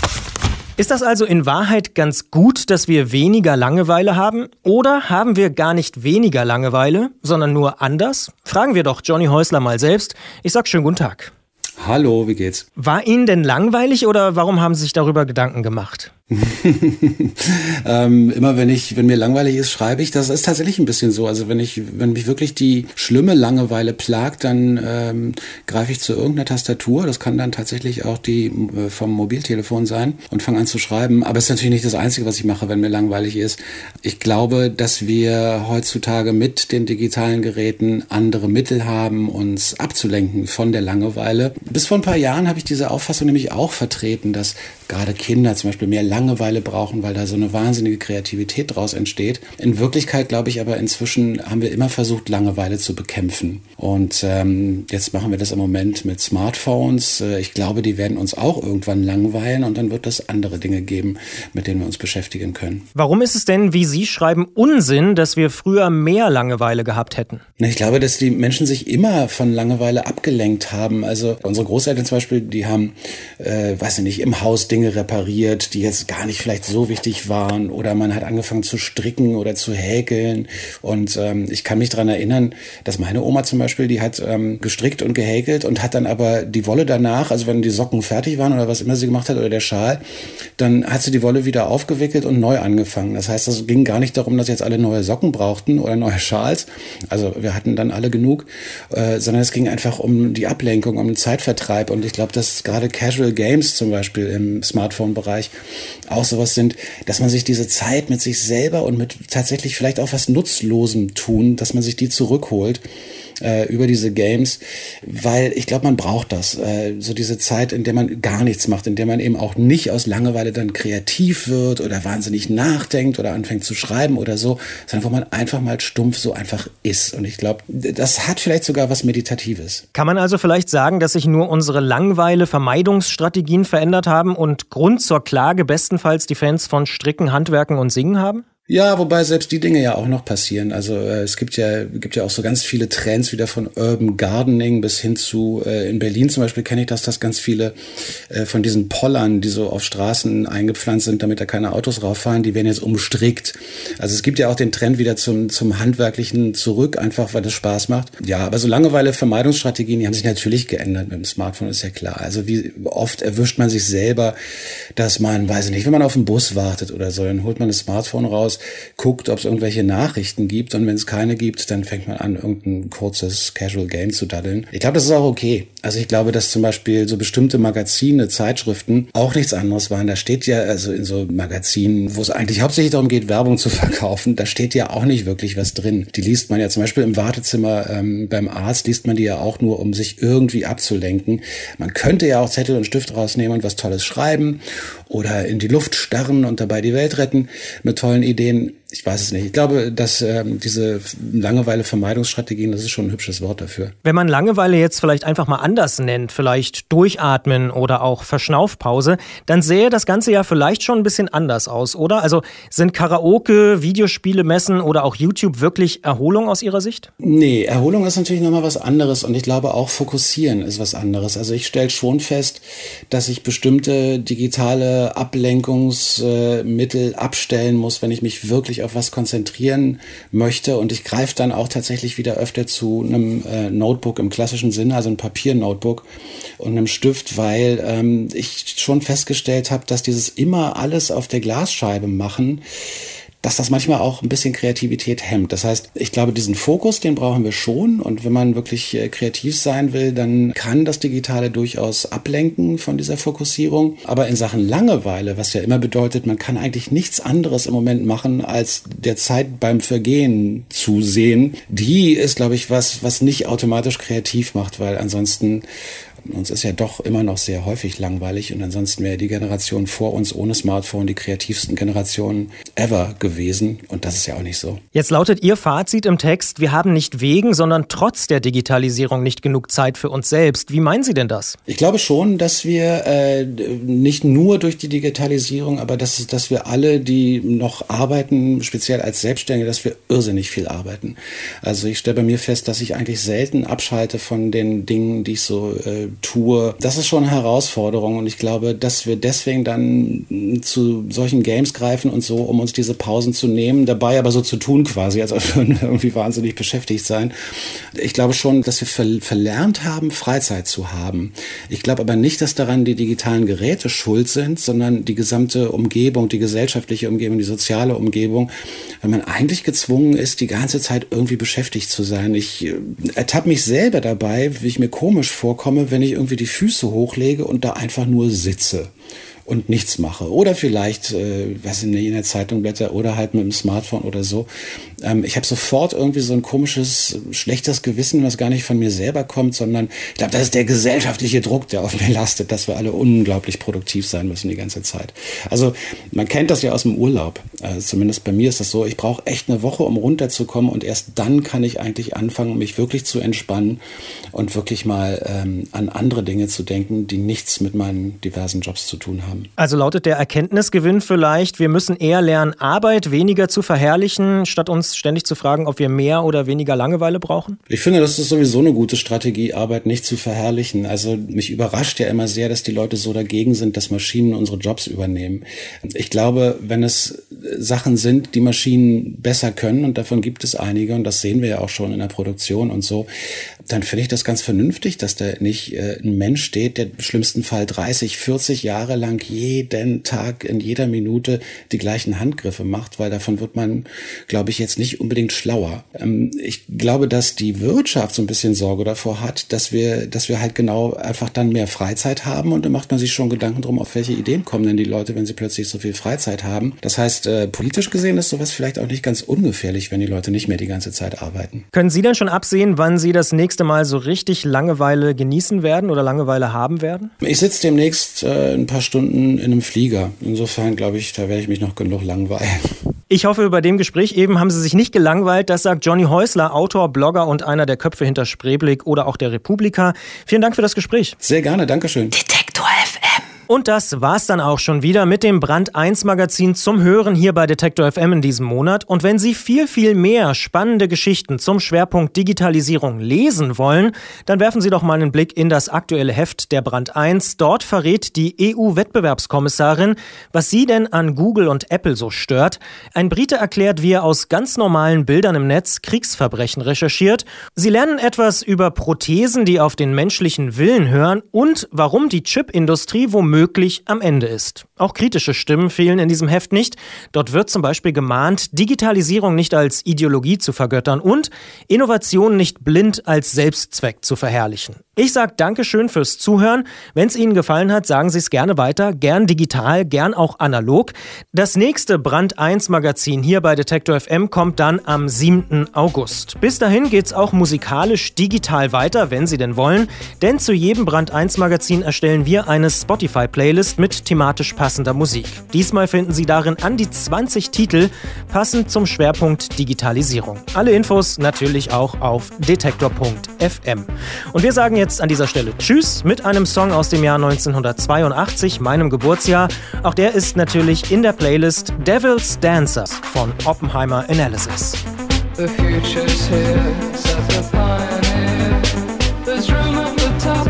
Ist das also in Wahrheit ganz gut, dass wir weniger Langeweile haben? Oder haben wir gar nicht weniger Langeweile, sondern nur anders? Fragen wir doch Johnny Häusler mal selbst. Ich sag schönen guten Tag. Hallo, wie geht's? War Ihnen denn langweilig oder warum haben Sie sich darüber Gedanken gemacht? Immer wenn mir langweilig ist, schreibe ich. Das ist tatsächlich ein bisschen so. Also wenn mich wirklich die schlimme Langeweile plagt, dann greife ich zu irgendeiner Tastatur. Das kann dann tatsächlich auch die vom Mobiltelefon sein und fange an zu schreiben. Aber es ist natürlich nicht das Einzige, was ich mache, wenn mir langweilig ist. Ich glaube, dass wir heutzutage mit den digitalen Geräten andere Mittel haben, uns abzulenken von der Langeweile. Bis vor ein paar Jahren habe ich diese Auffassung nämlich auch vertreten, dass gerade Kinder zum Beispiel mehr Langeweile brauchen, weil da so eine wahnsinnige Kreativität draus entsteht. In Wirklichkeit glaube ich aber inzwischen haben wir immer versucht, Langeweile zu bekämpfen. Und jetzt machen wir das im Moment mit Smartphones. Ich glaube, die werden uns auch irgendwann langweilen und dann wird es andere Dinge geben, mit denen wir uns beschäftigen können. Warum ist es denn, wie Sie schreiben, Unsinn, dass wir früher mehr Langeweile gehabt hätten? Ich glaube, dass die Menschen sich immer von Langeweile abgelenkt haben. Also unsere Großeltern zum Beispiel, die haben, im Haus Dinge Dinge repariert, die jetzt gar nicht vielleicht so wichtig waren, oder man hat angefangen zu stricken oder zu häkeln. Und ich kann mich daran erinnern, dass meine Oma zum Beispiel, die hat gestrickt und gehäkelt und hat dann aber die Wolle danach, also wenn die Socken fertig waren oder was immer sie gemacht hat oder der Schal, dann hat sie die Wolle wieder aufgewickelt und neu angefangen. Das heißt, es ging gar nicht darum, dass jetzt alle neue Socken brauchten oder neue Schals. Also wir hatten dann alle genug, sondern es ging einfach um die Ablenkung, um den Zeitvertreib. Und ich glaube, dass gerade Casual Games zum Beispiel im Smartphone-Bereich auch sowas sind, dass man sich diese Zeit mit sich selber und mit tatsächlich vielleicht auch was Nutzlosem tun, dass man sich die zurückholt über diese Games, weil ich glaube, man braucht das. So diese Zeit, in der man gar nichts macht, in der man eben auch nicht aus Langeweile dann kreativ wird oder wahnsinnig nachdenkt oder anfängt zu schreiben oder so, sondern wo man einfach mal stumpf so einfach ist. Und ich glaube, das hat vielleicht sogar was Meditatives. Kann man also vielleicht sagen, dass sich nur unsere Langeweile-Vermeidungsstrategien verändert haben und Grund zur Klage bestenfalls die Fans von Stricken, Handwerken und Singen haben? Ja, wobei selbst die Dinge ja auch noch passieren. Also es gibt ja auch so ganz viele Trends wieder von Urban Gardening bis hin zu, in Berlin zum Beispiel kenne ich dass ganz viele von diesen Pollern, die so auf Straßen eingepflanzt sind, damit da keine Autos rauffahren, die werden jetzt umstrickt. Also es gibt ja auch den Trend wieder zum Handwerklichen zurück, einfach weil das Spaß macht. Ja, aber so Langeweile-Vermeidungsstrategien, die haben sich natürlich geändert mit dem Smartphone, ist ja klar. Also wie oft erwischt man sich selber, dass man, weiß ich nicht, wenn man auf den Bus wartet oder so, dann holt man das Smartphone raus, guckt, ob es irgendwelche Nachrichten gibt, und wenn es keine gibt, dann fängt man an, irgendein kurzes Casual Game zu daddeln. Ich glaube, das ist auch okay. Also ich glaube, dass zum Beispiel so bestimmte Magazine, Zeitschriften auch nichts anderes waren. Da steht ja, also in so Magazinen, wo es eigentlich hauptsächlich darum geht, Werbung zu verkaufen, da steht ja auch nicht wirklich was drin. Die liest man ja zum Beispiel im Wartezimmer beim Arzt, liest man die ja auch nur, um sich irgendwie abzulenken. Man könnte ja auch Zettel und Stift rausnehmen und was Tolles schreiben oder in die Luft starren und dabei die Welt retten mit tollen Ideen. Ich weiß es nicht. Ich glaube, dass diese Langeweile-Vermeidungsstrategien, das ist schon ein hübsches Wort dafür. Wenn man Langeweile jetzt vielleicht einfach mal anders nennt, vielleicht Durchatmen oder auch Verschnaufpause, dann sähe das Ganze ja vielleicht schon ein bisschen anders aus, oder? Also sind Karaoke, Videospiele, Messen oder auch YouTube wirklich Erholung aus Ihrer Sicht? Nee, Erholung ist natürlich nochmal was anderes, und ich glaube auch Fokussieren ist was anderes. Also ich stelle schon fest, dass ich bestimmte digitale Ablenkungsmittel abstellen muss, wenn ich mich wirklich auf was konzentrieren möchte, und ich greife dann auch tatsächlich wieder öfter zu einem Notebook im klassischen Sinne, also ein Papier-Notebook und einem Stift, weil ich schon festgestellt habe, dass dieses immer alles auf der Glasscheibe machen, dass das manchmal auch ein bisschen Kreativität hemmt. Das heißt, ich glaube, diesen Fokus, den brauchen wir schon. Und wenn man wirklich kreativ sein will, dann kann das Digitale durchaus ablenken von dieser Fokussierung. Aber in Sachen Langeweile, was ja immer bedeutet, man kann eigentlich nichts anderes im Moment machen, als der Zeit beim Vergehen zusehen, die ist, glaube ich, was nicht automatisch kreativ macht, weil ansonsten uns ist ja doch immer noch sehr häufig langweilig, und ansonsten wäre die Generation vor uns ohne Smartphone die kreativsten Generationen ever gewesen, und das ist ja auch nicht so. Jetzt lautet Ihr Fazit im Text: Wir haben nicht wegen, sondern trotz der Digitalisierung nicht genug Zeit für uns selbst. Wie meinen Sie denn das? Ich glaube schon, dass wir nicht nur durch die Digitalisierung, aber dass wir alle, die noch arbeiten, speziell als Selbstständige, dass wir irrsinnig viel arbeiten. Also ich stelle bei mir fest, dass ich eigentlich selten abschalte von den Dingen, die ich so tue. Das ist schon eine Herausforderung, und ich glaube, dass wir deswegen dann zu solchen Games greifen und so, um uns diese Pausen zu nehmen, dabei aber so zu tun quasi, als ob wir irgendwie wahnsinnig beschäftigt sein. Ich glaube schon, dass wir verlernt haben, Freizeit zu haben. Ich glaube aber nicht, dass daran die digitalen Geräte schuld sind, sondern die gesamte Umgebung, die gesellschaftliche Umgebung, die soziale Umgebung, weil man eigentlich gezwungen ist, die ganze Zeit irgendwie beschäftigt zu sein. Ich ertappe mich selber dabei, wie ich mir komisch vorkomme, wenn ich irgendwie die Füße hochlege und da einfach nur sitze und nichts mache. Oder vielleicht, was in der Zeitung blätter oder halt mit dem Smartphone oder so. Ich habe sofort irgendwie so ein komisches, schlechtes Gewissen, was gar nicht von mir selber kommt, sondern ich glaube, das ist der gesellschaftliche Druck, der auf mir lastet, dass wir alle unglaublich produktiv sein müssen die ganze Zeit. Also man kennt das ja aus dem Urlaub. Zumindest bei mir ist das so. Ich brauche echt eine Woche, um runterzukommen, und erst dann kann ich eigentlich anfangen, mich wirklich zu entspannen und wirklich mal an andere Dinge zu denken, die nichts mit meinen diversen Jobs zu tun haben. haben. Also lautet der Erkenntnisgewinn vielleicht, wir müssen eher lernen, Arbeit weniger zu verherrlichen, statt uns ständig zu fragen, ob wir mehr oder weniger Langeweile brauchen? Ich finde, das ist sowieso eine gute Strategie, Arbeit nicht zu verherrlichen. Also mich überrascht ja immer sehr, dass die Leute so dagegen sind, dass Maschinen unsere Jobs übernehmen. Ich glaube, wenn es Sachen sind, die Maschinen besser können, und davon gibt es einige, und das sehen wir ja auch schon in der Produktion und so, dann finde ich das ganz vernünftig, dass da nicht ein Mensch steht, der im schlimmsten Fall 30, 40 Jahre lang jeden Tag in jeder Minute die gleichen Handgriffe macht, weil davon wird man, glaube ich, jetzt nicht unbedingt schlauer. Ich glaube, dass die Wirtschaft so ein bisschen Sorge davor hat, dass wir halt genau einfach dann mehr Freizeit haben, und dann macht man sich schon Gedanken drum, auf welche Ideen kommen denn die Leute, wenn sie plötzlich so viel Freizeit haben. Das heißt, politisch gesehen ist sowas vielleicht auch nicht ganz ungefährlich, wenn die Leute nicht mehr die ganze Zeit arbeiten. Können Sie denn schon absehen, wann Sie das nächste Mal so richtig Langeweile genießen werden oder Langeweile haben werden? Ich sitze demnächst ein paar Stunden in einem Flieger. Insofern glaube ich, da werde ich mich noch genug langweilen. Ich hoffe, bei dem Gespräch eben haben Sie sich nicht gelangweilt. Das sagt Johnny Häusler, Autor, Blogger und einer der Köpfe hinter Spreeblick oder auch der Republika. Vielen Dank für das Gespräch. Sehr gerne, Dankeschön. Detektor FM. Und das war's dann auch schon wieder mit dem Brand 1 Magazin zum Hören hier bei Detektor FM in diesem Monat. Und wenn Sie viel, viel mehr spannende Geschichten zum Schwerpunkt Digitalisierung lesen wollen, dann werfen Sie doch mal einen Blick in das aktuelle Heft der Brand 1. Dort verrät die EU-Wettbewerbskommissarin, was sie denn an Google und Apple so stört. Ein Brite erklärt, wie er aus ganz normalen Bildern im Netz Kriegsverbrechen recherchiert. Sie lernen etwas über Prothesen, die auf den menschlichen Willen hören, und warum die Chipindustrie womöglich am Ende ist. Auch kritische Stimmen fehlen in diesem Heft nicht. Dort wird zum Beispiel gemahnt, Digitalisierung nicht als Ideologie zu vergöttern und Innovation nicht blind als Selbstzweck zu verherrlichen. Ich sage Dankeschön fürs Zuhören. Wenn es Ihnen gefallen hat, sagen Sie es gerne weiter. Gern digital, gern auch analog. Das nächste Brand 1 Magazin hier bei Detektor FM kommt dann am 7. August. Bis dahin geht's auch musikalisch digital weiter, wenn Sie denn wollen. Denn zu jedem Brand 1 Magazin erstellen wir eine Spotify-Playlist mit thematisch passender Musik. Diesmal finden Sie darin an die 20 Titel, passend zum Schwerpunkt Digitalisierung. Alle Infos natürlich auch auf detektor.fm. Und wir sagen jetzt an dieser Stelle Tschüss mit einem Song aus dem Jahr 1982, meinem Geburtsjahr. Auch der ist natürlich in der Playlist Devil's Dancers von Oppenheimer Analysis. The future's here, set the pioneer. There's room at the top.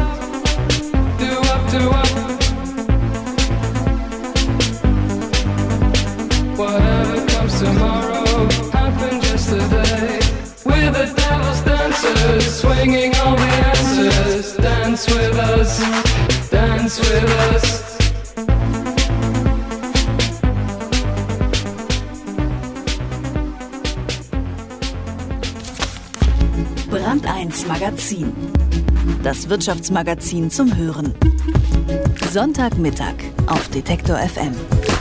Do up, do up. Whatever comes tomorrow happened yesterday. We're the devil's dancers, swinging all the answers. Dance with us, dance with us. Brand 1 Magazin. Das Wirtschaftsmagazin zum Hören. Sonntagmittag auf Detektor FM.